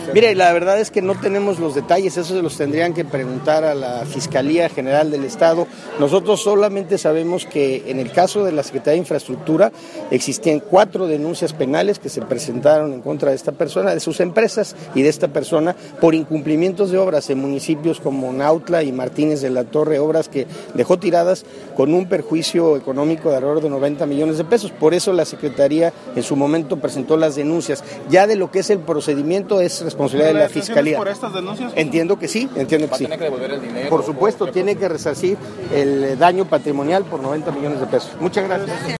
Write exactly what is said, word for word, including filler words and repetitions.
Mire, la verdad es que no tenemos los detalles, eso se los tendrían que preguntar a la Fiscalía General del Estado. Nosotros solamente sabemos que en el caso de la Secretaría de Infraestructura existían cuatro denuncias penales que se presentaron en contra de esta persona, de sus empresas y de esta persona por incumplimientos de obras en municipios como Nautla y Martínez de la Torre, obras que dejó tiradas con un perjuicio económico de alrededor de noventa millones de pesos. Por eso la Secretaría en su momento presentó las denuncias. Ya de lo que es el procedimiento es responsabilidad de la Fiscalía. ¿Por estas denuncias? Entiendo que sí, entiendo que sí. ¿Va a tener que devolver el dinero? Por supuesto, tiene que resarcir el daño patrimonial por noventa millones de pesos. Muchas gracias.